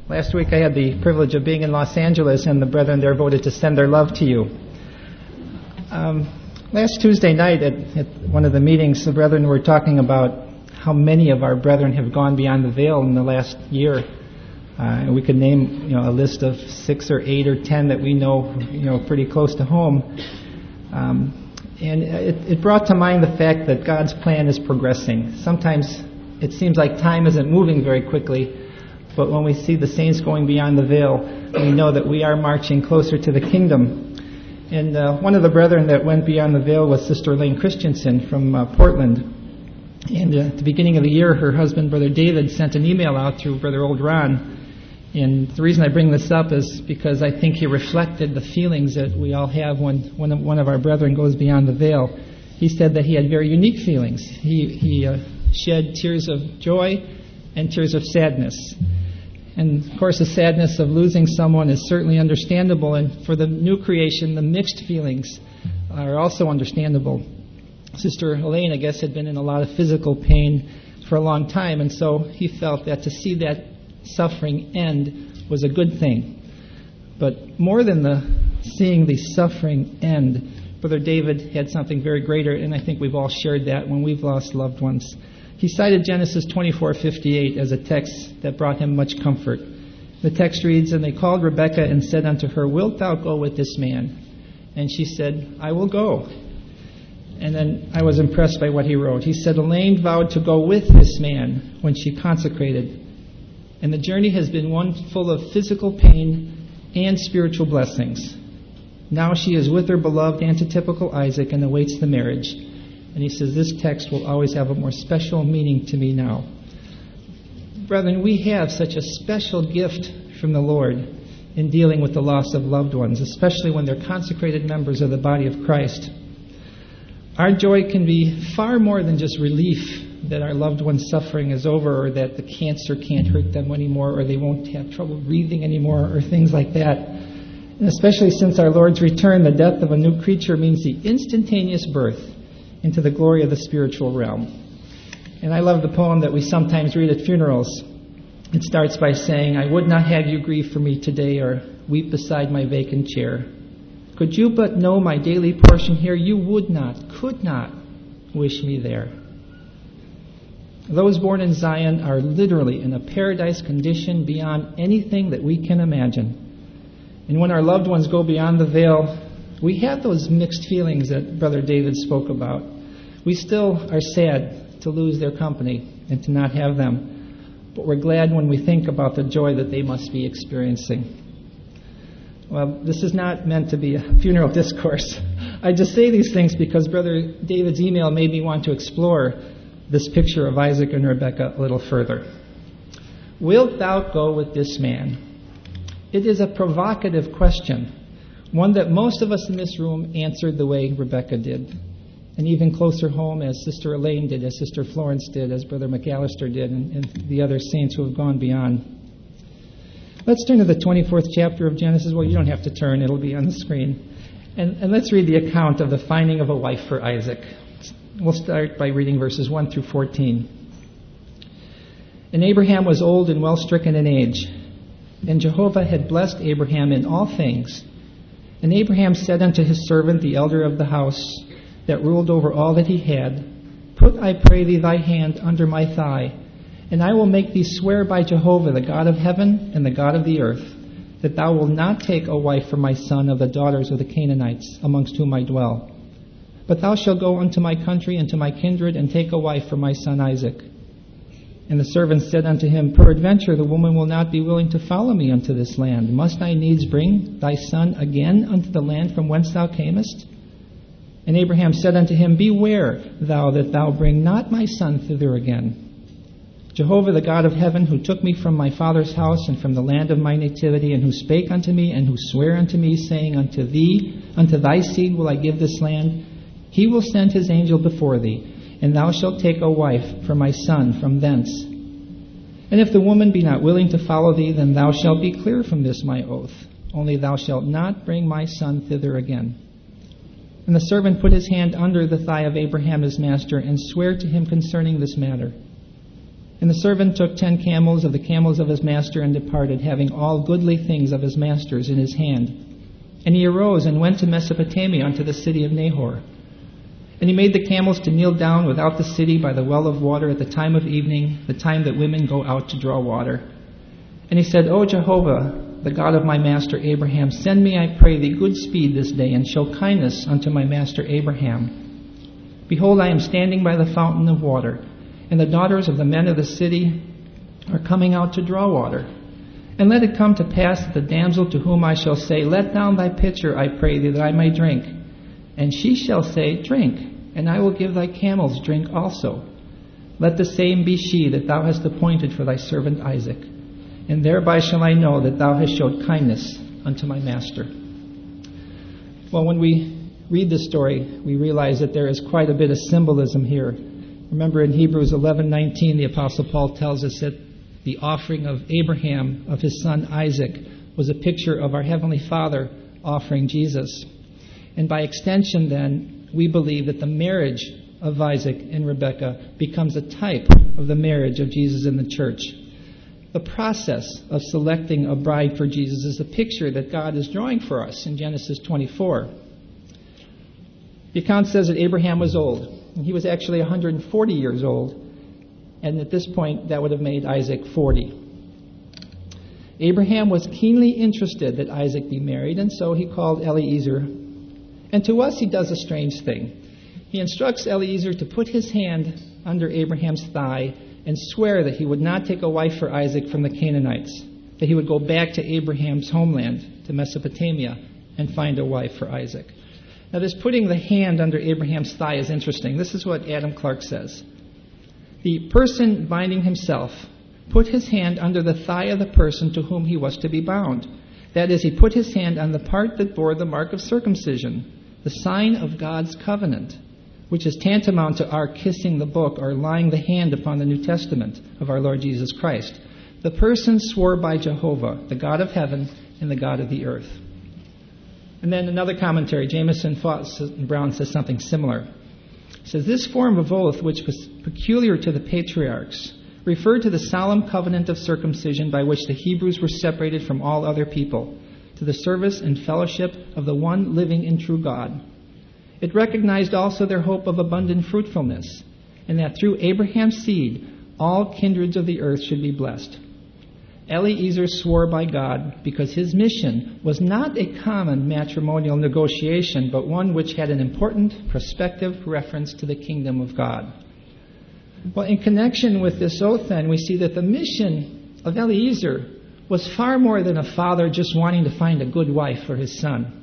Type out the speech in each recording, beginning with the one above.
Last week I had the privilege of being in Los Angeles, and the brethren there voted to send their love to you. Last Tuesday night at one of the meetings, the brethren were talking about how many of our brethren have gone beyond the veil in the last year. And we could name, a list of 6 or 8 or 10 that we know, pretty close to home. And it brought to mind the fact that God's plan is progressing. Sometimes it seems like time isn't moving very quickly, but when we see the saints going beyond the veil, we know that we are marching closer to the kingdom. And one of the brethren that went beyond the veil was Sister Elaine Christensen from Portland. And at the beginning of the year, her husband, Brother David, sent an email out through Brother Old Ron. And the reason I bring this up is because I think he reflected the feelings that we all have when one of our brethren goes beyond the veil. He said that he had very unique feelings. He shed tears of joy and tears of sadness. And, of course, the sadness of losing someone is certainly understandable. And for the new creation, the mixed feelings are also understandable. Sister Elaine, I guess, had been in a lot of physical pain for a long time. And so he felt that to see that suffering end was a good thing. But more than seeing the suffering end, Brother David had something very greater, and I think we've all shared that when we've lost loved ones. He cited Genesis 24:58 as a text that brought him much comfort. The text reads, "And they called Rebekah and said unto her, Wilt thou go with this man? And she said, I will go." And then I was impressed by what he wrote. He said, "Elaine vowed to go with this man when she consecrated. And the journey has been one full of physical pain and spiritual blessings. Now she is with her beloved antitypical Isaac and awaits the marriage." And he says, "This text will always have a more special meaning to me now." Brethren, we have such a special gift from the Lord in dealing with the loss of loved ones, especially when they're consecrated members of the body of Christ. Our joy can be far more than just relief that our loved one's suffering is over, or that the cancer can't hurt them anymore, or they won't have trouble breathing anymore, or things like that. And especially since our Lord's return, the death of a new creature means the instantaneous birth into the glory of the spiritual realm. And I love the poem that we sometimes read at funerals. It starts by saying, "I would not have you grieve for me today, or weep beside my vacant chair. Could you but know my daily portion here, you would not, could not wish me there." Those born in Zion are literally in a paradise condition beyond anything that we can imagine. And when our loved ones go beyond the veil, we have those mixed feelings that Brother David spoke about. We still are sad to lose their company and to not have them, but we're glad when we think about the joy that they must be experiencing. Well, this is not meant to be a funeral discourse. I just say these things because Brother David's email made me want to explore this picture of Isaac and Rebekah a little further. Wilt thou go with this man? It is a provocative question, one that most of us in this room answered the way Rebekah did, and even closer home as Sister Elaine did, as Sister Florence did, as Brother McAllister did, and the other saints who have gone beyond. Let's turn to the 24th chapter of Genesis. Well, you don't have to turn. It'll be on the screen. And let's read the account of the finding of a wife for Isaac. We'll start by reading verses 1 through 14. "And Abraham was old and well stricken in age, and Jehovah had blessed Abraham in all things. And Abraham said unto his servant, the elder of the house, that ruled over all that he had, Put, I pray thee, thy hand under my thigh, and I will make thee swear by Jehovah, the God of heaven and the God of the earth, that thou wilt not take a wife for my son of the daughters of the Canaanites, amongst whom I dwell. But thou shalt go unto my country and to my kindred, and take a wife for my son Isaac. And the servant said unto him, Peradventure the woman will not be willing to follow me unto this land. Must I needs bring thy son again unto the land from whence thou camest? And Abraham said unto him, Beware thou that thou bring not my son thither again. Jehovah the God of heaven, who took me from my father's house and from the land of my nativity, and who spake unto me, and who sware unto me, saying, Unto thee, unto thy seed will I give this land, he will send his angel before thee, and thou shalt take a wife for my son from thence. And if the woman be not willing to follow thee, then thou shalt be clear from this my oath. Only thou shalt not bring my son thither again. And the servant put his hand under the thigh of Abraham his master, and sware to him concerning this matter. And the servant took 10 camels of the camels of his master and departed, having all goodly things of his master's in his hand. And he arose and went to Mesopotamia unto the city of Nahor. And he made the camels to kneel down without the city by the well of water at the time of evening, the time that women go out to draw water. And he said, O Jehovah, the God of my master Abraham, send me, I pray thee, good speed this day, and show kindness unto my master Abraham. Behold, I am standing by the fountain of water, and the daughters of the men of the city are coming out to draw water. And let it come to pass that the damsel to whom I shall say, Let down thy pitcher, I pray thee, that I may drink. And she shall say, Drink, and I will give thy camels drink also. Let the same be she that thou hast appointed for thy servant Isaac. And thereby shall I know that thou hast showed kindness unto my master. Well, when we read this story, we realize that there is quite a bit of symbolism here. Remember in Hebrews 11:19, the Apostle Paul tells us that the offering of Abraham, of his son Isaac, was a picture of our Heavenly Father offering Jesus. And by extension, then, we believe that the marriage of Isaac and Rebekah becomes a type of the marriage of Jesus in the church. The process of selecting a bride for Jesus is a picture that God is drawing for us in Genesis 24. The account says that Abraham was old. And he was actually 140 years old. And at this point, that would have made Isaac 40. Abraham was keenly interested that Isaac be married, and so he called Eliezer. And to us, he does a strange thing. He instructs Eliezer to put his hand under Abraham's thigh and swear that he would not take a wife for Isaac from the Canaanites, that he would go back to Abraham's homeland, to Mesopotamia, and find a wife for Isaac. Now, this putting the hand under Abraham's thigh is interesting. This is what Adam Clark says. The person binding himself put his hand under the thigh of the person to whom he was to be bound. That is, he put his hand on the part that bore the mark of circumcision, the sign of God's covenant, which is tantamount to our kissing the book or laying the hand upon the New Testament of our Lord Jesus Christ. The person swore by Jehovah, the God of heaven and the God of the earth. And then another commentary, Jameson, Foss, and Brown says something similar. It says, this form of oath, which was peculiar to the patriarchs, referred to the solemn covenant of circumcision by which the Hebrews were separated from all other people, to the service and fellowship of the one living and true God. It recognized also their hope of abundant fruitfulness, and that through Abraham's seed all kindreds of the earth should be blessed. Eliezer swore by God because his mission was not a common matrimonial negotiation, but one which had an important prospective reference to the kingdom of God. Well, in connection with this oath, then, we see that the mission of Eliezer was far more than a father just wanting to find a good wife for his son.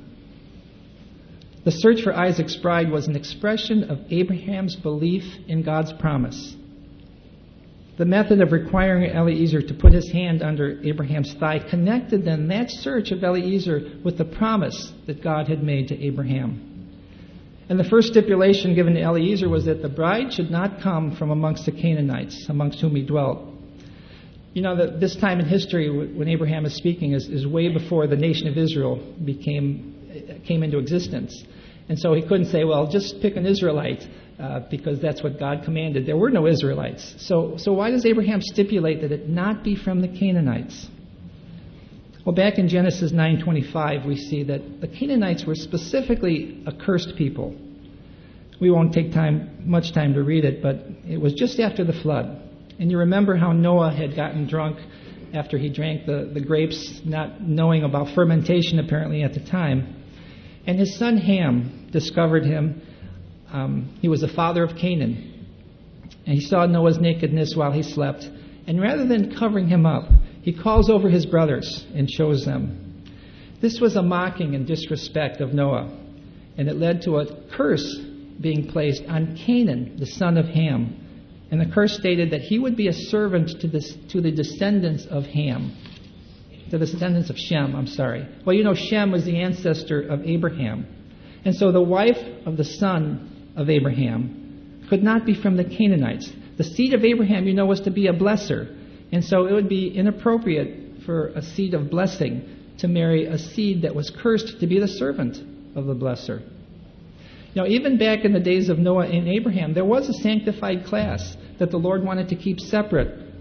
The search for Isaac's bride was an expression of Abraham's belief in God's promise. The method of requiring Eliezer to put his hand under Abraham's thigh connected then that search of Eliezer with the promise that God had made to Abraham. And the first stipulation given to Eliezer was that the bride should not come from amongst the Canaanites, amongst whom he dwelt. You know that this time in history, when Abraham is speaking, is way before the nation of Israel came into existence. And so he couldn't say, well, just pick an Israelite, because that's what God commanded. There were no Israelites. So why does Abraham stipulate that it not be from the Canaanites? Well, back in Genesis 9:25, we see that the Canaanites were specifically a cursed people. We won't take much time to read it, but it was just after the flood. And you remember how Noah had gotten drunk after he drank the grapes, not knowing about fermentation apparently at the time. And his son Ham discovered him. He was the father of Canaan. And he saw Noah's nakedness while he slept. And rather than covering him up, he calls over his brothers and shows them. This was a mocking and disrespect of Noah. And it led to a curse being placed on Canaan, the son of Ham. And the curse stated that he would be a servant to the descendants of Ham. To the descendants of Shem, Well, you know, Shem was the ancestor of Abraham. And so the wife of the son of Abraham could not be from the Canaanites. The seed of Abraham, was to be a blesser. And so it would be inappropriate for a seed of blessing to marry a seed that was cursed to be the servant of the blesser. Even back in the days of Noah and Abraham, there was a sanctified class that the Lord wanted to keep separate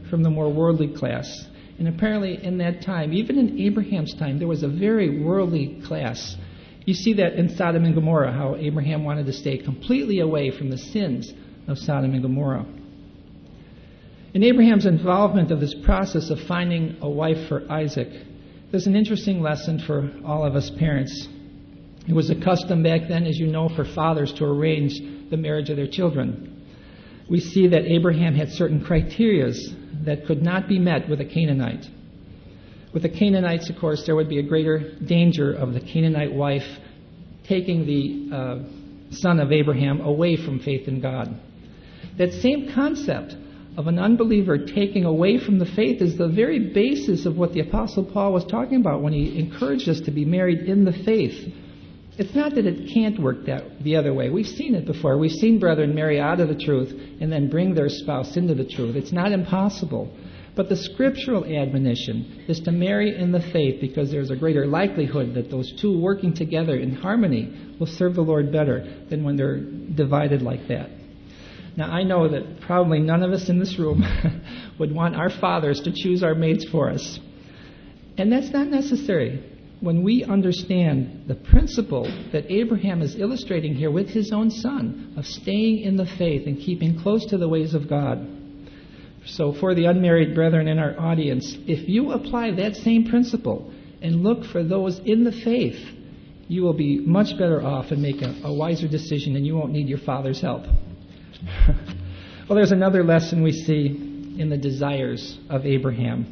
from the more worldly class. And apparently in that time, even in Abraham's time, there was a very worldly class. You see that in Sodom and Gomorrah, how Abraham wanted to stay completely away from the sins of Sodom and Gomorrah. In Abraham's involvement of this process of finding a wife for Isaac, there's an interesting lesson for all of us parents. It was a custom back then, as you know, for fathers to arrange the marriage of their children. We see that Abraham had certain criteria that could not be met with a Canaanite. With the Canaanites, of course, there would be a greater danger of the Canaanite wife taking the son of Abraham away from faith in God. That same concept of an unbeliever taking away from the faith is the very basis of what the Apostle Paul was talking about when he encouraged us to be married in the faith. It's not that it can't work that the other way. We've seen it before. We've seen brethren marry out of the truth and then bring their spouse into the truth. It's not impossible. But the scriptural admonition is to marry in the faith, because there's a greater likelihood that those two working together in harmony will serve the Lord better than when they're divided like that. Now, I know that probably none of us in this room would want our fathers to choose our mates for us. And that's not necessary. When we understand the principle that Abraham is illustrating here with his own son, of staying in the faith and keeping close to the ways of God. So for the unmarried brethren in our audience, if you apply that same principle and look for those in the faith, you will be much better off and make a wiser decision, and you won't need your father's help. Well, there's another lesson we see in the desires of Abraham.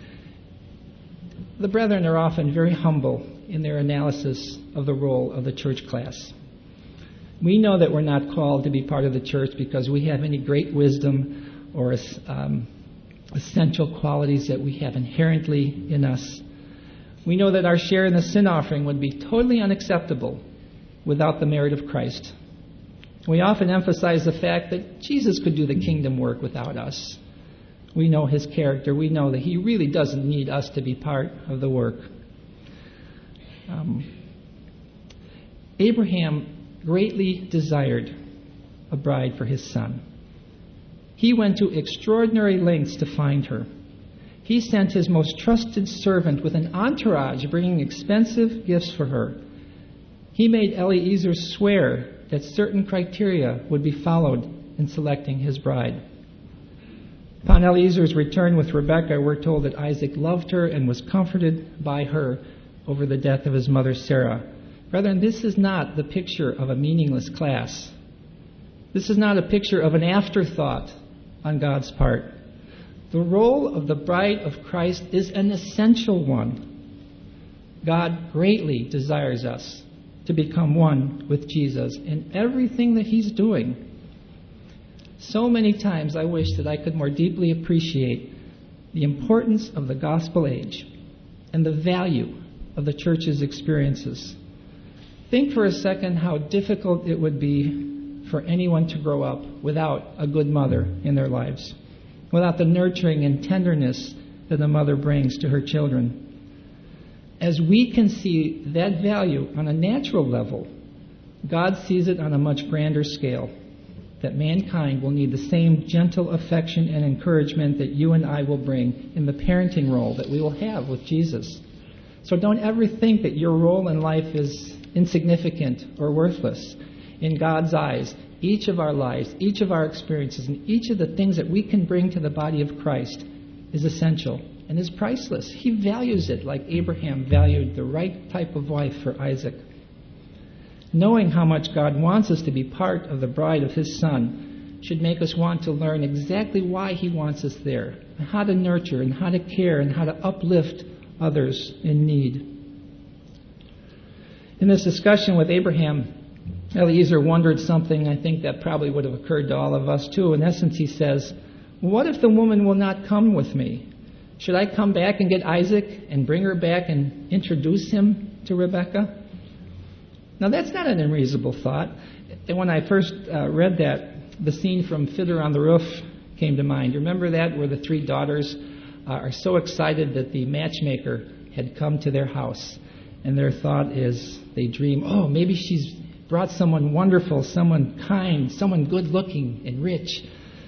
The brethren are often very humble in their analysis of the role of the church class. We know that we're not called to be part of the church because we have any great wisdom or essential qualities that we have inherently in us. We know that our share in the sin offering would be totally unacceptable without the merit of Christ. We often emphasize the fact that Jesus could do the kingdom work without us. We know his character. We know that he really doesn't need us to be part of the work. Abraham greatly desired a bride for his son. He went to extraordinary lengths to find her. He sent his most trusted servant with an entourage bringing expensive gifts for her. He made Eliezer swear that certain criteria would be followed in selecting his bride. Upon Eliezer's return with Rebekah, we're told that Isaac loved her and was comforted by her over the death of his mother Sarah. Brethren, this is not the picture of a meaningless class. This is not a picture of an afterthought on God's part. The role of the bride of Christ is an essential one. God greatly desires us to become one with Jesus in everything that he's doing. So many times I wish that I could more deeply appreciate the importance of the gospel age and the value of the church's experiences. Think for a second how difficult it would be for anyone to grow up without a good mother in their lives, without the nurturing and tenderness that a mother brings to her children. As we can see that value on a natural level, God sees it on a much grander scale, that mankind will need the same gentle affection and encouragement that you and I will bring in the parenting role that we will have with Jesus. So don't ever think that your role in life is insignificant or worthless. In God's eyes, each of our lives, each of our experiences, and each of the things that we can bring to the body of Christ is essential and is priceless. He values it like Abraham valued the right type of wife for Isaac. Knowing how much God wants us to be part of the bride of his son should make us want to learn exactly why he wants us there, and how to nurture and how to care and how to uplift others in need. In this discussion with Abraham, Eliezer wondered something I think that probably would have occurred to all of us too. In essence, he says, what if the woman will not come with me? Should I come back and get Isaac and bring her back and introduce him to Rebekah? Now, that's not an unreasonable thought. And when I first read that, the scene from Fiddler on the Roof came to mind. You remember that, where the three daughters are so excited that the matchmaker had come to their house. And their thought is, they dream, oh, maybe she's brought someone wonderful, someone kind, someone good-looking and rich.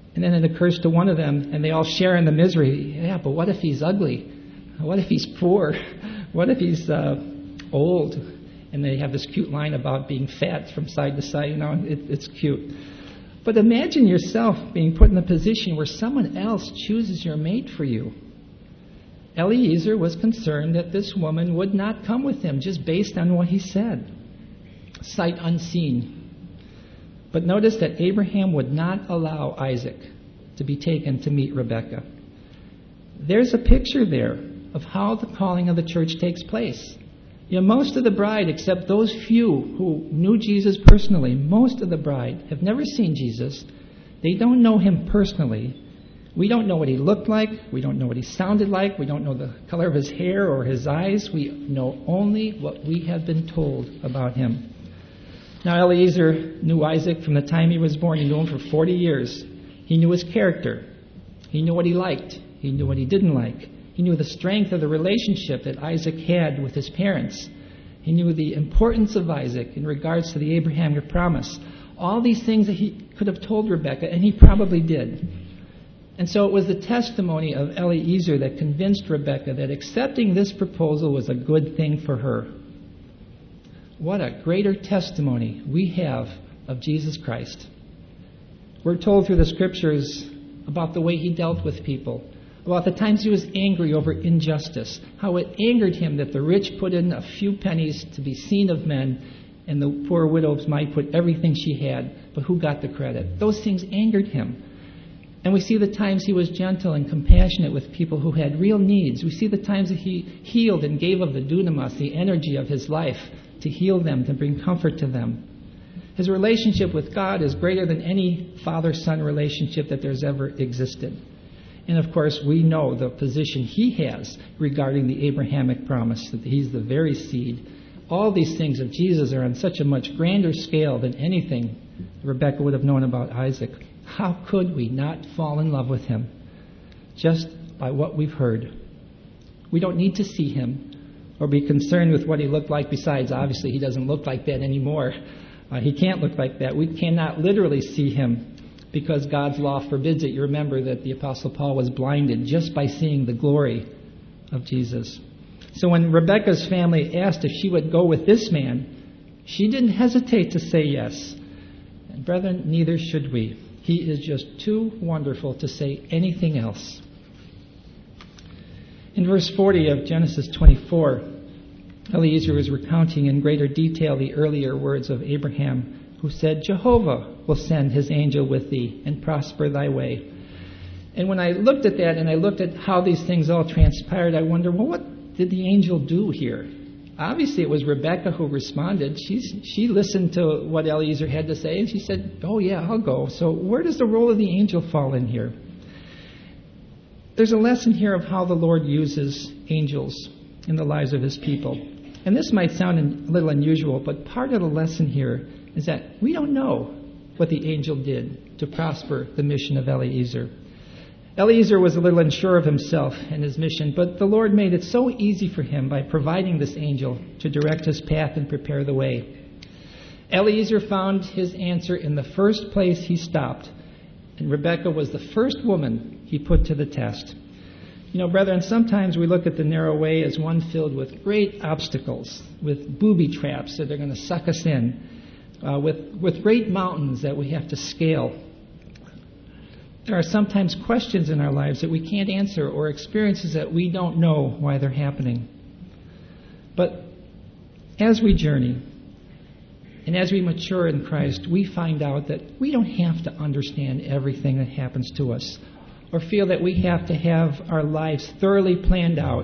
And then it occurs to one of them, and they all share in the misery. Yeah, but what if he's ugly? What if he's poor? What if he's old? And they have this cute line about being fat from side to side. It's cute. But imagine yourself being put in a position where someone else chooses your mate for you. Eliezer was concerned that this woman would not come with him just based on what he said. Sight unseen. But notice that Abraham would not allow Isaac to be taken to meet Rebekah. There's a picture there of how the calling of the church takes place. Most of the bride, except those few who knew Jesus personally, most of the bride have never seen Jesus. They don't know him personally. We don't know what he looked like. We don't know what he sounded like. We don't know the color of his hair or his eyes. We know only what we have been told about him. Now, Eliezer knew Isaac from the time he was born. He knew him for 40 years. He knew his character. He knew what he liked. He knew what he didn't like. He knew the strength of the relationship that Isaac had with his parents. He knew the importance of Isaac in regards to the Abrahamic promise. All these things that he could have told Rebekah, and he probably did. And so it was the testimony of Eliezer that convinced Rebekah that accepting this proposal was a good thing for her. What a greater testimony we have of Jesus Christ. We're told through the Scriptures about the way he dealt with people, about the times he was angry over injustice, how it angered him that the rich put in a few pennies to be seen of men, and the poor widows might put everything she had, but who got the credit? Those things angered him. And we see the times he was gentle and compassionate with people who had real needs. We see the times that he healed and gave of the dunamis, the energy of his life, to heal them, to bring comfort to them. His relationship with God is greater than any father-son relationship that there's ever existed. And of course, we know the position he has regarding the Abrahamic promise, that he's the very seed. All these things of Jesus are on such a much grander scale than anything Rebekah would have known about Isaac. How could we not fall in love with him just by what we've heard? We don't need to see him or be concerned with what he looked like. Besides, obviously, he doesn't look like that anymore. He can't look like that. We cannot literally see him because God's law forbids it. You remember that the Apostle Paul was blinded just by seeing the glory of Jesus. So when Rebekah's family asked if she would go with this man, she didn't hesitate to say yes. And brethren, neither should we. He is just too wonderful to say anything else. In verse 40 of Genesis 24, Eliezer was recounting in greater detail the earlier words of Abraham, who said, Jehovah will send his angel with thee and prosper thy way. And when I looked at that and I looked at how these things all transpired, I wonder, well, what did the angel do here? Obviously, it was Rebekah who responded. She listened to what Eliezer had to say, and she said, oh, yeah, I'll go. So where does the role of the angel fall in here? There's a lesson here of how the Lord uses angels in the lives of his people. And this might sound a little unusual, but part of the lesson here is that we don't know what the angel did to prosper the mission of Eliezer. Eliezer was a little unsure of himself and his mission, but the Lord made it so easy for him by providing this angel to direct his path and prepare the way. Eliezer found his answer in the first place he stopped, and Rebekah was the first woman he put to the test. Brethren, sometimes we look at the narrow way as one filled with great obstacles, with booby traps that are going to suck us in, with great mountains that we have to scale. There are sometimes questions in our lives that we can't answer or experiences that we don't know why they're happening. But as we journey and as we mature in Christ, we find out that we don't have to understand everything that happens to us or feel that we have to have our lives thoroughly planned out.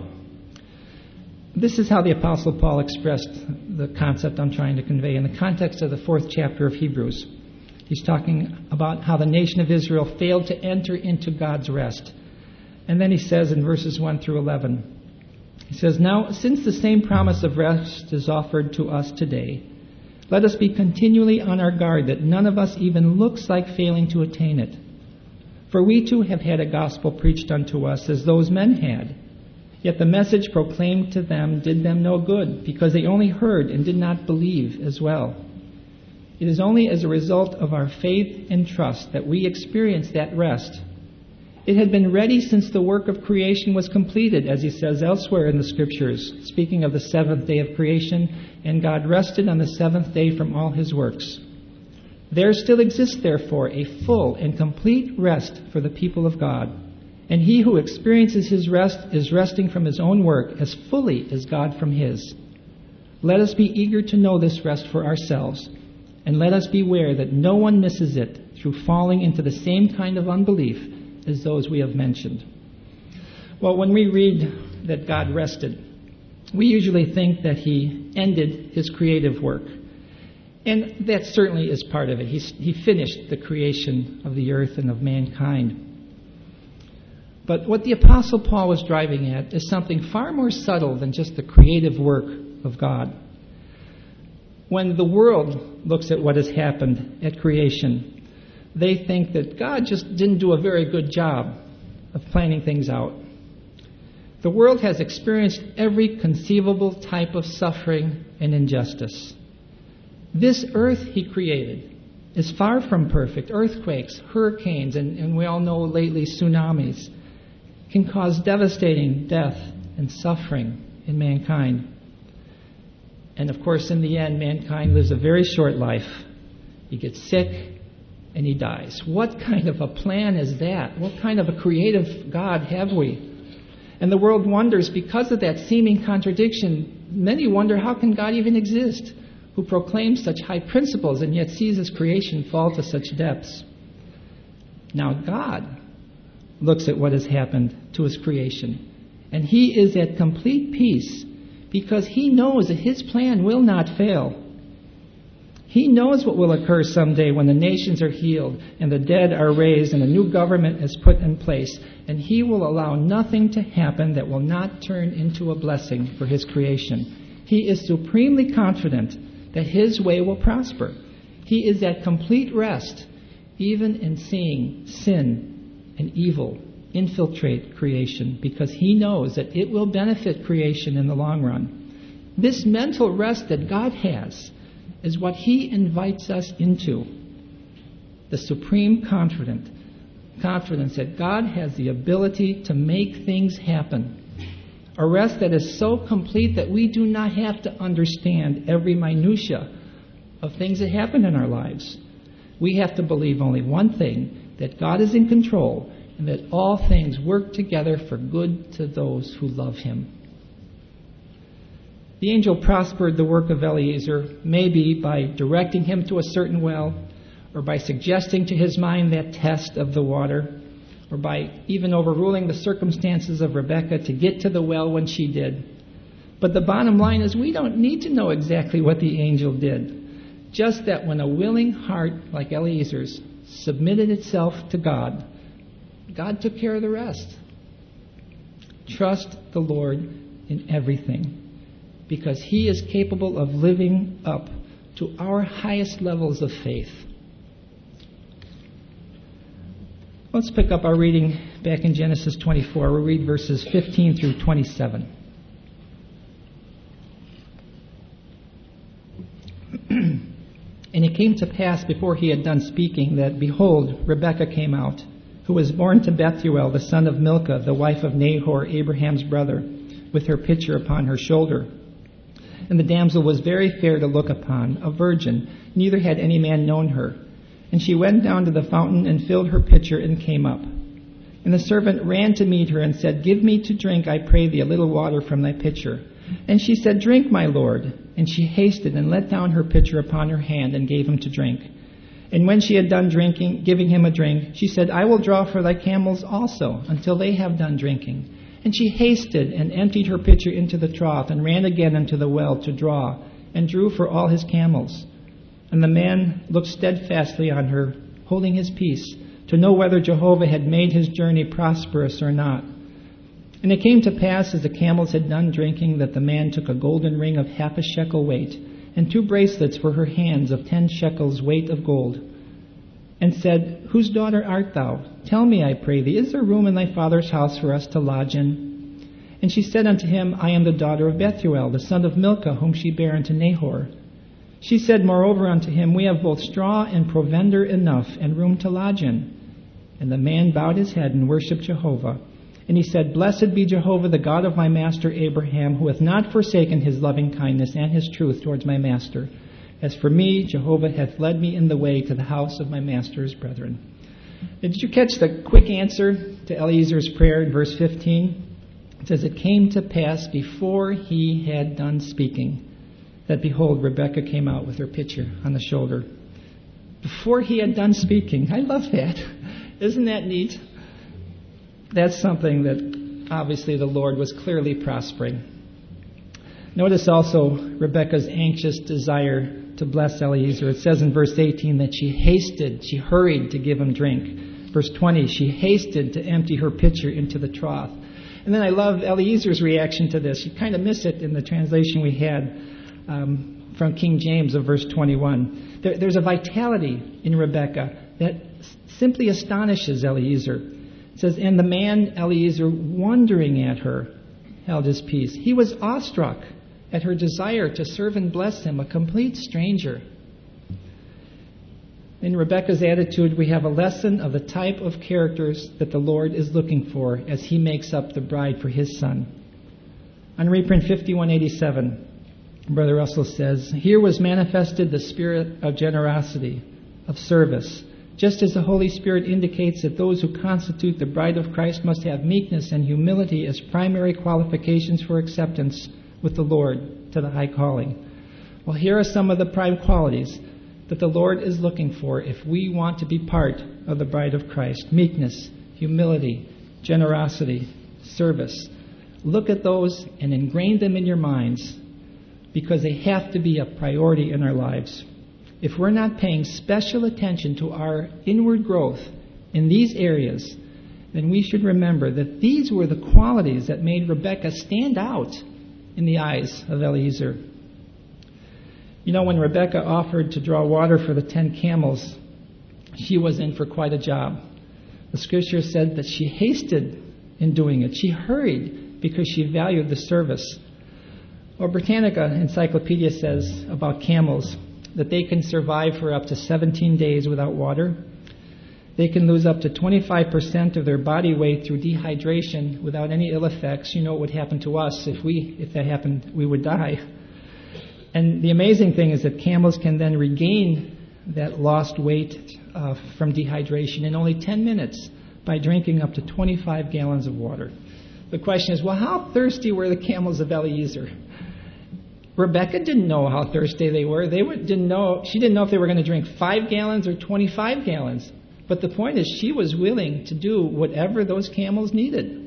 This is how the Apostle Paul expressed the concept I'm trying to convey in the context of the 4th chapter of Hebrews. He's talking about how the nation of Israel failed to enter into God's rest. And then he says in verses 1 through 11, he says, Now, since the same promise of rest is offered to us today, let us be continually on our guard that none of us even looks like failing to attain it. For we too have had a gospel preached unto us as those men had. Yet the message proclaimed to them did them no good, because they only heard and did not believe as well. It is only as a result of our faith and trust that we experience that rest. It had been ready since the work of creation was completed, as he says elsewhere in the Scriptures, speaking of the seventh day of creation, and God rested on the seventh day from all his works. There still exists, therefore, a full and complete rest for the people of God, and he who experiences his rest is resting from his own work as fully as God from his. Let us be eager to know this rest for ourselves, and let us beware that no one misses it through falling into the same kind of unbelief as those we have mentioned. Well, when we read that God rested, we usually think that he ended his creative work. And that certainly is part of it. He finished the creation of the earth and of mankind. But what the Apostle Paul was driving at is something far more subtle than just the creative work of God. When the world looks at what has happened at creation, they think that God just didn't do a very good job of planning things out. The world has experienced every conceivable type of suffering and injustice. This earth he created is far from perfect. Earthquakes, hurricanes, and we all know lately tsunamis can cause devastating death and suffering in mankind. And of course, in the end, mankind lives a very short life. He gets sick and he dies. What kind of a plan is that? What kind of a creative God have we? And the world wonders, because of that seeming contradiction, many wonder, how can God even exist, who proclaims such high principles and yet sees his creation fall to such depths? Now God looks at what has happened to his creation, and he is at complete peace because he knows that his plan will not fail. He knows what will occur someday when the nations are healed and the dead are raised and a new government is put in place, and he will allow nothing to happen that will not turn into a blessing for his creation. He is supremely confident that his way will prosper. He is at complete rest, even in seeing sin and evil infiltrate creation, because he knows that it will benefit creation in the long run. This mental rest that God has is what he invites us into. The supreme confidence that God has the ability to make things happen. A rest that is so complete that we do not have to understand every minutia of things that happen in our lives. We have to believe only one thing, that God is in control and that all things work together for good to those who love him. The angel prospered the work of Eliezer, maybe by directing him to a certain well, or by suggesting to his mind that test of the water, or by even overruling the circumstances of Rebekah to get to the well when she did. But the bottom line is, we don't need to know exactly what the angel did. Just that when a willing heart like Eliezer's submitted itself to God, God took care of the rest. Trust the Lord in everything, because he is capable of living up to our highest levels of faith. Let's pick up our reading back in Genesis 24. We'll read verses 15 through 27. And it came to pass before he had done speaking that, behold, Rebekah came out, who was born to Bethuel, the son of Milcah, the wife of Nahor, Abraham's brother, with her pitcher upon her shoulder. And the damsel was very fair to look upon, a virgin, neither had any man known her. And she went down to the fountain and filled her pitcher and came up. And the servant ran to meet her and said, Give me to drink, I pray thee, a little water from thy pitcher. And she said, Drink, my lord. And she hasted and let down her pitcher upon her hand and gave him to drink. And when she had done drinking, giving him a drink, she said, I will draw for thy camels also, until they have done drinking. And she hasted and emptied her pitcher into the trough, and ran again unto the well to draw, and drew for all his camels. And the man looked steadfastly on her, holding his peace, to know whether Jehovah had made his journey prosperous or not. And it came to pass, as the camels had done drinking, that the man took a golden ring of half a shekel weight, and 2 bracelets for her hands of 10 shekels weight of gold, and said, Whose daughter art thou? Tell me, I pray thee, is there room in thy father's house for us to lodge in? And she said unto him, I am the daughter of Bethuel, the son of Milcah, whom she bare unto Nahor. She said moreover unto him, We have both straw and provender enough, and room to lodge in. And the man bowed his head and worshipped Jehovah. And he said, Blessed be Jehovah, the God of my master Abraham, who hath not forsaken his loving kindness and his truth towards my master. As for me, Jehovah hath led me in the way to the house of my master's brethren. Did you catch the quick answer to Eliezer's prayer in verse 15? It says, It came to pass before he had done speaking, that behold, Rebekah came out with her pitcher on the shoulder. Before he had done speaking. I love that. Isn't that neat? That's something that obviously the Lord was clearly prospering. Notice also Rebekah's anxious desire to bless Eliezer. It says in verse 18 that she hurried to give him drink. Verse 20, she hasted to empty her pitcher into the trough. And then I love Eliezer's reaction to this. You kind of miss it in the translation we had from King James of verse 21. There's a vitality in Rebekah that simply astonishes Eliezer. It says, And the man Eliezer, wondering at her, held his peace. He was awestruck at her desire to serve and bless him, a complete stranger. In Rebekah's attitude, we have a lesson of the type of characters that the Lord is looking for as he makes up the bride for his son. On reprint 5187, Brother Russell says, Here was manifested the spirit of generosity, of service, just as the Holy Spirit indicates that those who constitute the bride of Christ must have meekness and humility as primary qualifications for acceptance with the Lord to the high calling. Well, here are some of the prime qualities that the Lord is looking for if we want to be part of the bride of Christ. Meekness, humility, generosity, service. Look at those and ingrain them in your minds because they have to be a priority in our lives. If we're not paying special attention to our inward growth in these areas, then we should remember that these were the qualities that made Rebekah stand out in the eyes of Eliezer. You know, when Rebekah offered to draw water for the 10 camels, she was in for quite a job. The scripture said that she hasted in doing it. She hurried because she valued the service. Well, Britannica Encyclopedia says about camels that they can survive for up to 17 days without water. They can lose up to 25% of their body weight through dehydration without any ill effects. You know what would happen to us if that happened, we would die. And the amazing thing is that camels can then regain that lost weight from dehydration in only 10 minutes by drinking up to 25 gallons of water. The question is, well, how thirsty were the camels of Eliezer? Rebekah didn't know how thirsty they were. She didn't know if they were going to drink 5 gallons or 25 gallons. But the point is, she was willing to do whatever those camels needed.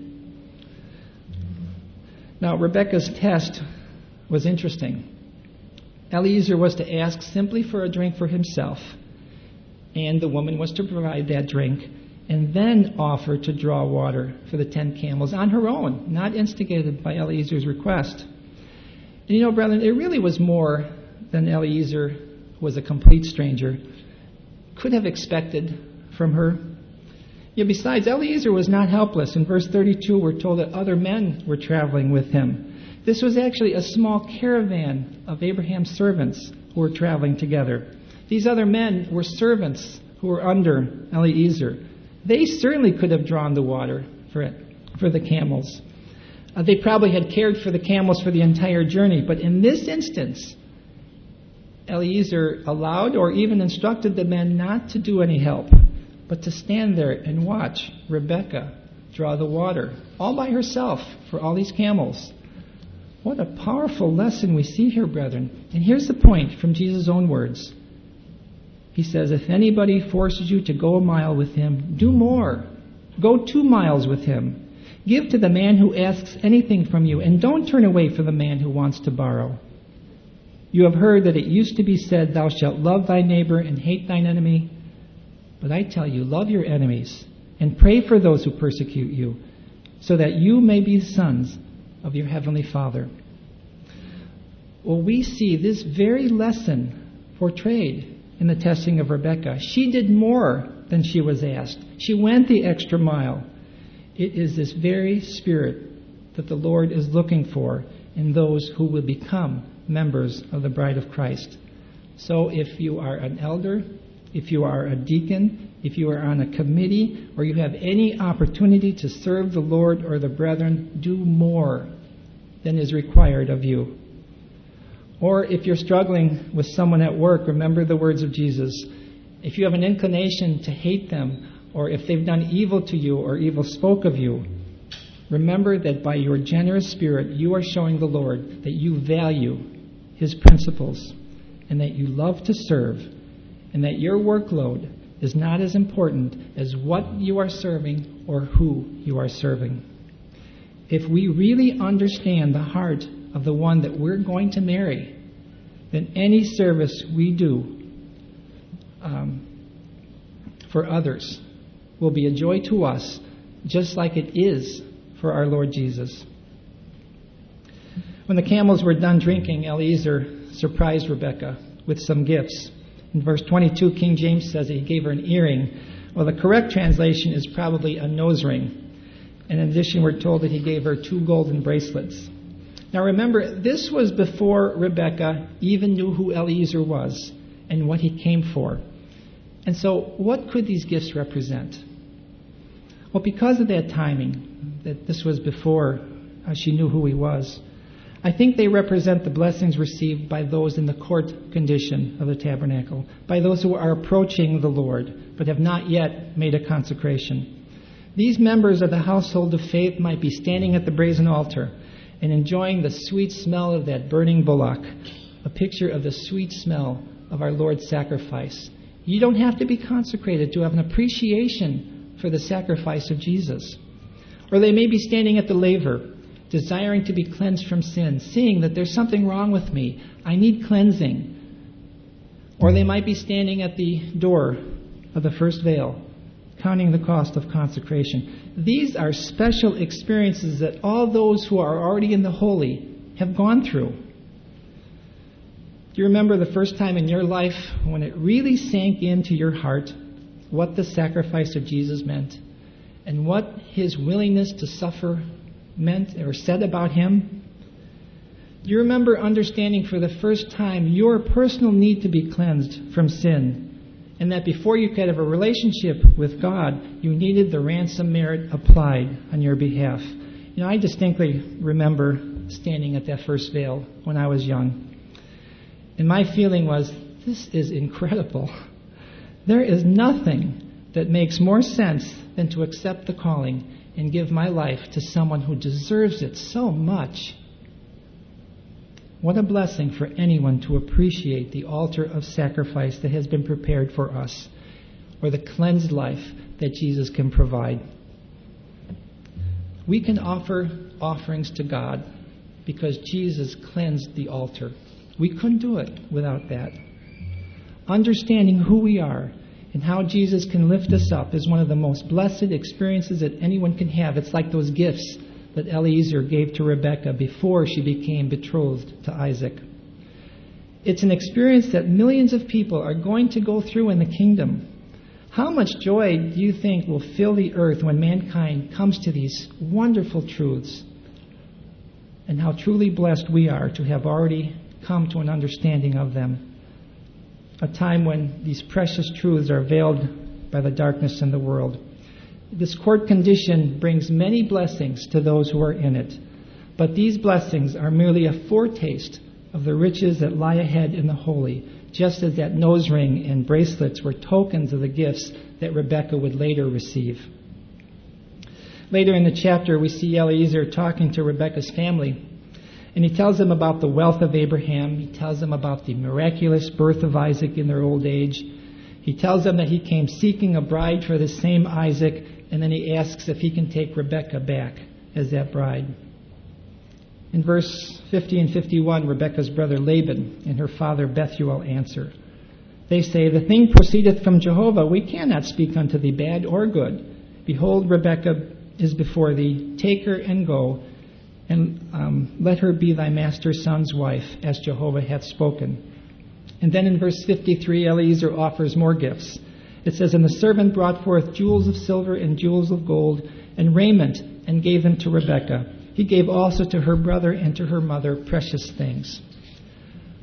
Now, Rebekah's test was interesting. Eliezer was to ask simply for a drink for himself, and the woman was to provide that drink, and then offer to draw water for the 10 camels on her own, not instigated by Eliezer's request. And you know, brethren, it really was more than Eliezer, who was a complete stranger, could have expected from her. Yet besides, Eliezer was not helpless. In verse 32, we're told that other men were traveling with him. This was actually a small caravan of Abraham's servants who were traveling together. These other men were servants who were under Eliezer. They certainly could have drawn the water for the camels. They probably had cared for the camels for the entire journey, but in this instance, Eliezer allowed or even instructed the men not to do any help, but to stand there and watch Rebekah draw the water, all by herself, for all these camels. What a powerful lesson we see here, brethren. And here's the point from Jesus' own words. He says, if anybody forces you to go a mile with him, do more. Go 2 miles with him. Give to the man who asks anything from you, and don't turn away from the man who wants to borrow. You have heard that it used to be said, thou shalt love thy neighbor and hate thine enemy. But I tell you, love your enemies, and pray for those who persecute you, so that you may be sons of your heavenly Father. Well, we see this very lesson portrayed in the testing of Rebekah. She did more than she was asked. She went the extra mile. It is this very spirit that the Lord is looking for in those who will become members of the bride of Christ. So if you are an elder, if you are a deacon, if you are on a committee, or you have any opportunity to serve the Lord or the brethren, do more than is required of you. Or if you're struggling with someone at work, remember the words of Jesus. If you have an inclination to hate them, or if they've done evil to you or evil spoke of you, remember that by your generous spirit, you are showing the Lord that you value His principles and that you love to serve, and that your workload is not as important as what you are serving or who you are serving. If we really understand the heart of the one that we're going to marry, then any service we do for others will be a joy to us, just like it is for our Lord Jesus. When the camels were done drinking, Eliezer surprised Rebekah with some gifts. In verse 22, King James says that he gave her an earring. Well, the correct translation is probably a nose ring. And in addition, we're told that he gave her 2 golden bracelets. Now remember, this was before Rebekah even knew who Eliezer was and what he came for. And so what could these gifts represent? Well, because of that timing, that this was before she knew who he was, I think they represent the blessings received by those in the court condition of the tabernacle, by those who are approaching the Lord but have not yet made a consecration. These members of the household of faith might be standing at the brazen altar and enjoying the sweet smell of that burning bullock, a picture of the sweet smell of our Lord's sacrifice. You don't have to be consecrated to have an appreciation for the sacrifice of Jesus. Or they may be standing at the laver, desiring to be cleansed from sin, seeing that there's something wrong with me. I need cleansing. Or they might be standing at the door of the first veil, counting the cost of consecration. These are special experiences that all those who are already in the holy have gone through. Do you remember the first time in your life when it really sank into your heart what the sacrifice of Jesus meant and what His willingness to suffer meant or said about Him? Do you remember understanding for the first time your personal need to be cleansed from sin, and that before you could have a relationship with God, you needed the ransom merit applied on your behalf? You know, I distinctly remember standing at that first veil when I was young. And my feeling was, this is incredible. There is nothing that makes more sense than to accept the calling and give my life to someone who deserves it so much. What a blessing for anyone to appreciate the altar of sacrifice that has been prepared for us, or the cleansed life that Jesus can provide. We can offer offerings to God because Jesus cleansed the altar. We couldn't do it without that. Understanding who we are and how Jesus can lift us up is one of the most blessed experiences that anyone can have. It's like those gifts that Eliezer gave to Rebekah before she became betrothed to Isaac. It's an experience that millions of people are going to go through in the kingdom. How much joy do you think will fill the earth when mankind comes to these wonderful truths? And how truly blessed we are to have already come to an understanding of them. A time when these precious truths are veiled by the darkness in the world. This court condition brings many blessings to those who are in it, but these blessings are merely a foretaste of the riches that lie ahead in the holy, just as that nose ring and bracelets were tokens of the gifts that Rebekah would later receive. Later in the chapter, we see Eliezer talking to Rebekah's family, and he tells them about the wealth of Abraham. He tells them about the miraculous birth of Isaac in their old age. He tells them that he came seeking a bride for the same Isaac, and then he asks if he can take Rebekah back as that bride. In verse 50 and 51, Rebekah's brother Laban and her father Bethuel answer. They say, "The thing proceedeth from Jehovah. We cannot speak unto thee bad or good. Behold, Rebekah is before thee. Take her and go, and let her be thy master's son's wife, as Jehovah hath spoken." And then in verse 53, Eliezer offers more gifts. It says, "And the servant brought forth jewels of silver and jewels of gold and raiment, and gave them to Rebekah. He gave also to her brother and to her mother precious things."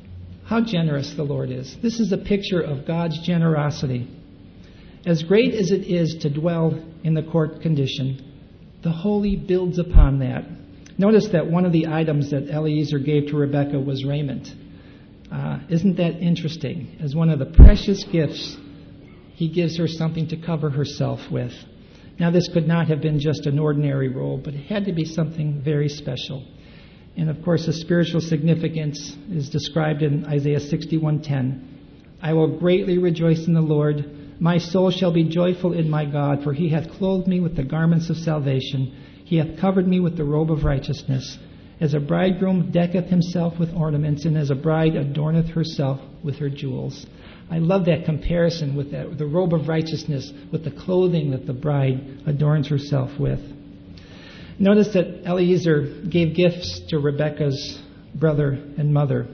How generous the Lord is. This is a picture of God's generosity. As great as it is to dwell in the court condition, the holy builds upon that. Notice that one of the items that Eliezer gave to Rebekah was raiment. Isn't that interesting? As one of the precious gifts, he gives her something to cover herself with. Now, this could not have been just an ordinary robe, but it had to be something very special. And, of course, the spiritual significance is described in Isaiah 61:10. I will greatly rejoice in the Lord. My soul shall be joyful in my God, for he hath clothed me with the garments of salvation. He hath covered me with the robe of righteousness. As a bridegroom decketh himself with ornaments, and as a bride adorneth herself with her jewels. I love that comparison with the robe of righteousness, with the clothing that the bride adorns herself with. Notice that Eliezer gave gifts to Rebekah's brother and mother.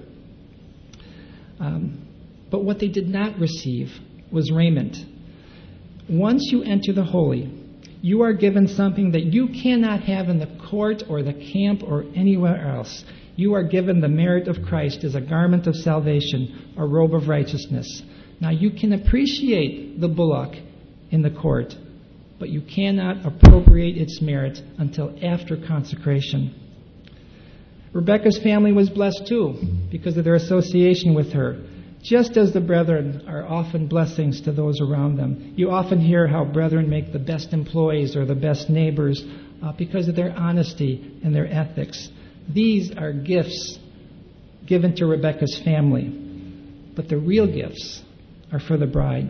But what they did not receive was raiment. Once you enter the holy, you are given something that you cannot have in the court or the camp or anywhere else. You are given the merit of Christ as a garment of salvation, a robe of righteousness. Now, you can appreciate the bullock in the court, but you cannot appropriate its merit until after consecration. Rebekah's family was blessed too because of their association with her. Just as the brethren are often blessings to those around them. You often hear how brethren make the best employees or the best neighbors because of their honesty and their ethics. These are gifts given to Rebekah's family. But the real gifts are for the bride.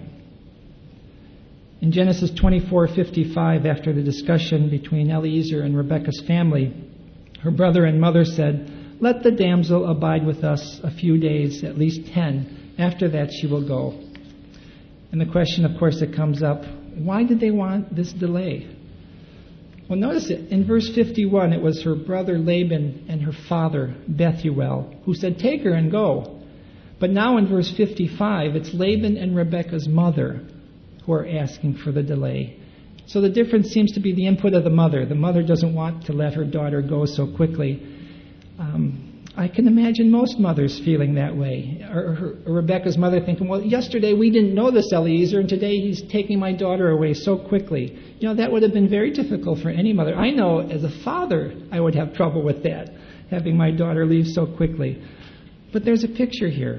In Genesis 24:55, after the discussion between Eliezer and Rebekah's family, her brother and mother said, "Let the damsel abide with us a few days, at least 10. After that she will go." And the question, of course, that comes up, why did they want this delay? Well, notice it. In verse 51, it was her brother Laban and her father Bethuel who said, "Take her and go." But now in verse 55, it's Laban and Rebekah's mother who are asking for the delay. So the difference seems to be the input of the mother. The mother doesn't want to let her daughter go so quickly. I can imagine most mothers feeling that way. Or Rebekah's mother thinking, well, yesterday we didn't know this Eliezer, and today he's taking my daughter away so quickly. You know, that would have been very difficult for any mother. I know as a father I would have trouble with that, having my daughter leave so quickly. But there's a picture here.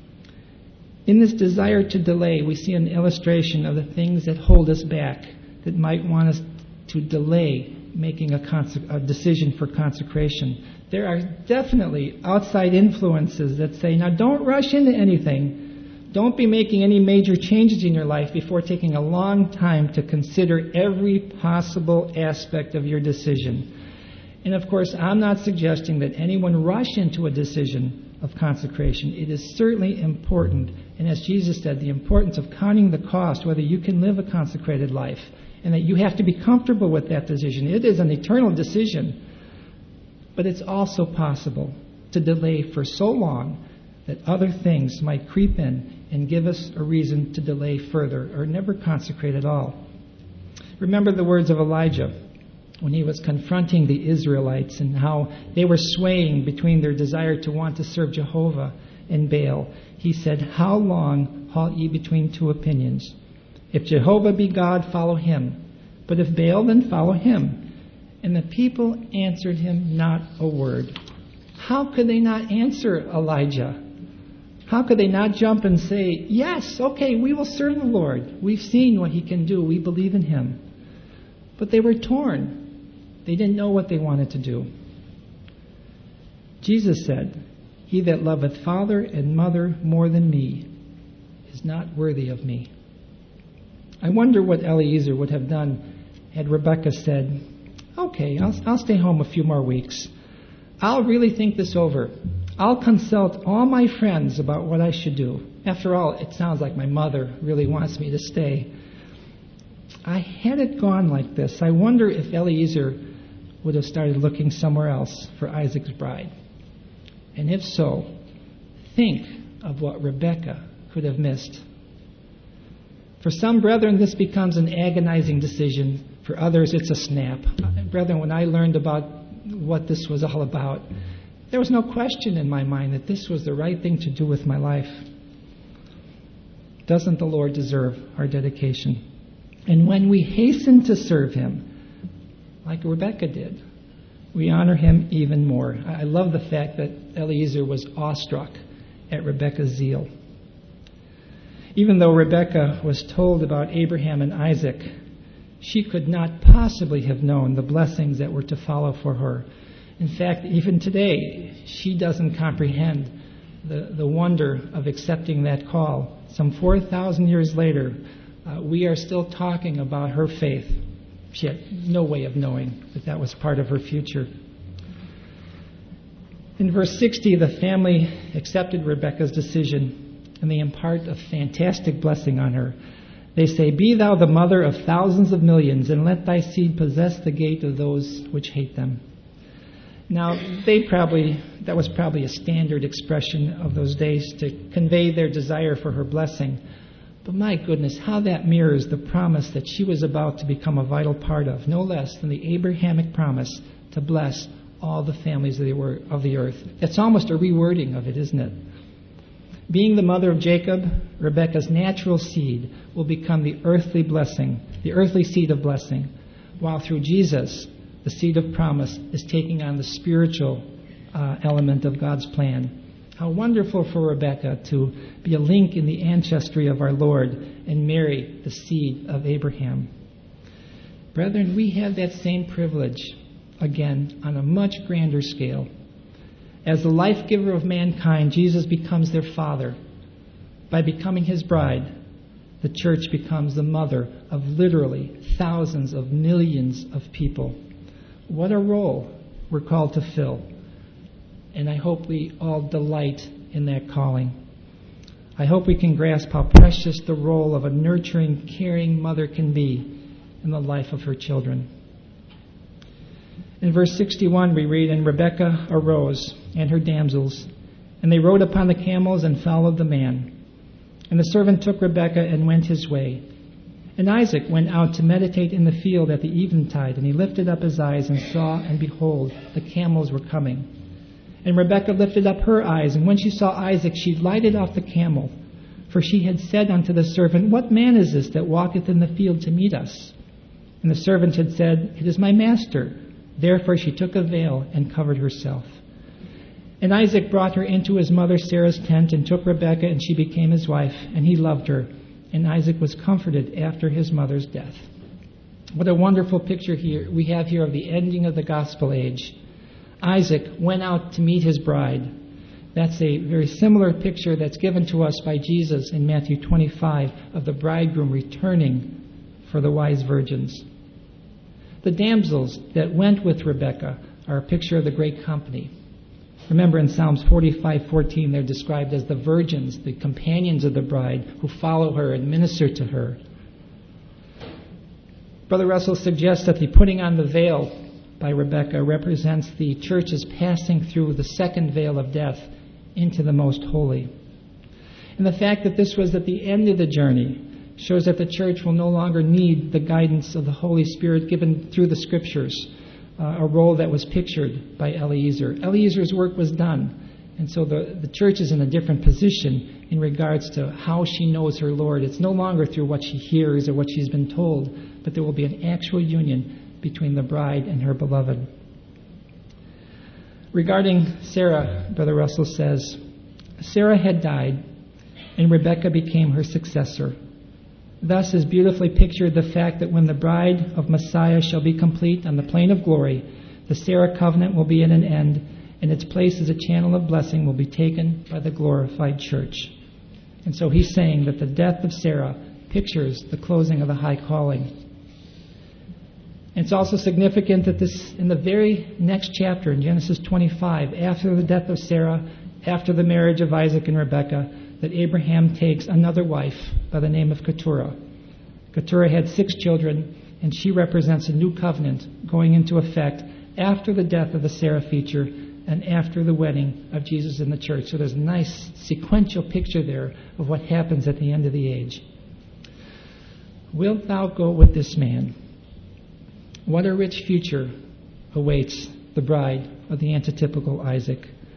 In this desire to delay, we see an illustration of the things that hold us back, that might want us to delay making a decision for consecration. There are definitely outside influences that say, now don't rush into anything. Don't be making any major changes in your life before taking a long time to consider every possible aspect of your decision. And of course, I'm not suggesting that anyone rush into a decision of consecration. It is certainly important, and as Jesus said, the importance of counting the cost, whether you can live a consecrated life, and that you have to be comfortable with that decision. It is an eternal decision. But it's also possible to delay for so long that other things might creep in and give us a reason to delay further or never consecrate at all. Remember the words of Elijah when he was confronting the Israelites and how they were swaying between their desire to want to serve Jehovah and Baal. He said, "How long halt ye between two opinions? If Jehovah be God, follow him. But if Baal, then follow him." And the people answered him not a word. How could they not answer Elijah? How could they not jump and say, yes, okay, we will serve the Lord. We've seen what he can do. We believe in him. But they were torn. They didn't know what they wanted to do. Jesus said, "He that loveth father and mother more than me is not worthy of me." I wonder what Eliezer would have done had Rebekah said, "Okay, I'll stay home a few more weeks. I'll really think this over. I'll consult all my friends about what I should do. After all, it sounds like my mother really wants me to stay." Had it gone like this, I wonder if Eliezer would have started looking somewhere else for Isaac's bride. And if so, think of what Rebekah could have missed. For some brethren, this becomes an agonizing decision. For others, it's a snap. Brethren, when I learned about what this was all about, There was no question in my mind that this was the right thing to do with my life. Doesn't the Lord deserve our dedication? And when we hasten to serve Him, like Rebecca did, we honor Him even more. I love the fact that Eliezer was awestruck at Rebecca's zeal. Even though Rebecca was told about Abraham and Isaac, she could not possibly have known the blessings that were to follow for her. In fact, even today, she doesn't comprehend the wonder of accepting that call. Some 4,000 years later, we are still talking about her faith. She had no way of knowing that that was part of her future. In verse 60, the family accepted Rebekah's decision, and they impart a fantastic blessing on her. They say, "Be thou the mother of thousands of millions, and let thy seed possess the gate of those which hate them." Now, that was probably a standard expression of those days to convey their desire for her blessing. But my goodness, how that mirrors the promise that she was about to become a vital part of, no less than the Abrahamic promise to bless all the families of the earth. That's almost a rewording of it, isn't it? Being the mother of Jacob, Rebekah's natural seed will become the earthly blessing, the earthly seed of blessing, while through Jesus, the seed of promise is taking on the spiritual element of God's plan. How wonderful for Rebekah to be a link in the ancestry of our Lord and marry the seed of Abraham. Brethren, we have that same privilege, again, on a much grander scale. As the life giver of mankind, Jesus becomes their father. By becoming his bride, the church becomes the mother of literally thousands of millions of people. What a role we're called to fill. And I hope we all delight in that calling. I hope we can grasp how precious the role of a nurturing, caring mother can be in the life of her children. In verse 61 we read, "And Rebekah arose, and her damsels, and they rode upon the camels and followed the man. And the servant took Rebekah and went his way. And Isaac went out to meditate in the field at the eventide, and he lifted up his eyes and saw, and behold, the camels were coming. And Rebekah lifted up her eyes, and when she saw Isaac, she lighted off the camel. For she had said unto the servant, What man is this that walketh in the field to meet us? And the servant had said, It is my master. Therefore she took a veil and covered herself. And Isaac brought her into his mother Sarah's tent, and took Rebekah, and she became his wife, and he loved her. And Isaac was comforted after his mother's death." What a wonderful picture here we have here of the ending of the gospel age. Isaac went out to meet his bride. That's a very similar picture that's given to us by Jesus in Matthew 25 of the bridegroom returning for the wise virgins. The damsels that went with Rebekah are a picture of the great company. Remember in Psalms 45:14, they're described as the virgins, the companions of the bride who follow her and minister to her. Brother Russell suggests that the putting on the veil by Rebekah represents the church's passing through the second veil of death into the most holy. And the fact that this was at the end of the journey shows that the church will no longer need the guidance of the Holy Spirit given through the Scriptures, a role that was pictured by Eliezer. Eliezer's work was done, and so the church is in a different position in regards to how she knows her Lord. It's no longer through what she hears or what she's been told, but there will be an actual union between the bride and her beloved. Regarding Sarah, Brother Russell says, Sarah had died, and Rebekah became her successor. Thus is beautifully pictured the fact that when the bride of Messiah shall be complete on the plain of glory, the Sarah covenant will be at an end, and its place as a channel of blessing will be taken by the glorified church. And so he's saying that the death of Sarah pictures the closing of the high calling. It's also significant that this, in the very next chapter, in Genesis 25, after the death of Sarah, after the marriage of Isaac and Rebekah, that Abraham takes another wife by the name of Keturah. Keturah had 6 children, and she represents a new covenant going into effect after the death of the Sarah feature and after the wedding of Jesus in the church. So there's a nice sequential picture there of what happens at the end of the age. Wilt thou go with this man? What a rich future awaits the bride of the antitypical Isaac.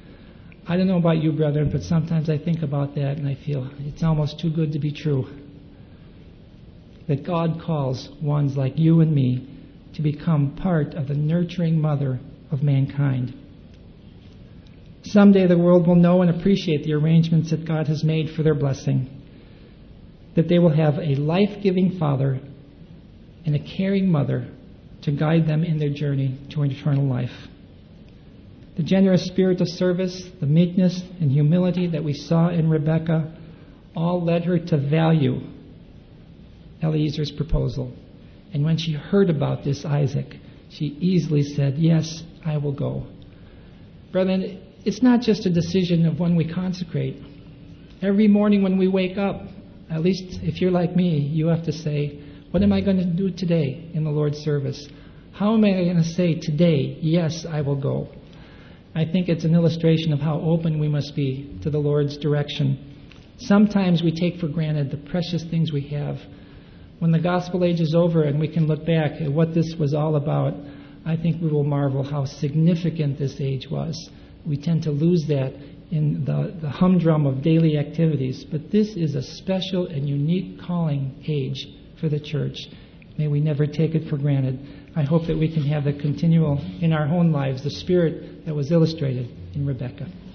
I don't know about you, brethren, but sometimes I think about that and I feel it's almost too good to be true. That God calls ones like you and me to become part of the nurturing mother of mankind. Someday the world will know and appreciate the arrangements that God has made for their blessing. That they will have a life-giving father and a caring mother to guide them in their journey to eternal life. The generous spirit of service, the meekness and humility that we saw in Rebekah all led her to value Eliezer's proposal. And when she heard about this Isaac, she easily said, "Yes, I will go." Brethren, it's not just a decision of when we consecrate. Every morning when we wake up, at least if you're like me, you have to say, what am I going to do today in the Lord's service? How am I going to say today, yes, I will go? I think it's an illustration of how open we must be to the Lord's direction. Sometimes we take for granted the precious things we have. When the gospel age is over and we can look back at what this was all about, I think we will marvel how significant this age was. We tend to lose that in the humdrum of daily activities. But this is a special and unique calling age for the church. May we never take it for granted. I hope that we can have the continual in our own lives, the spirit that was illustrated in Rebekah.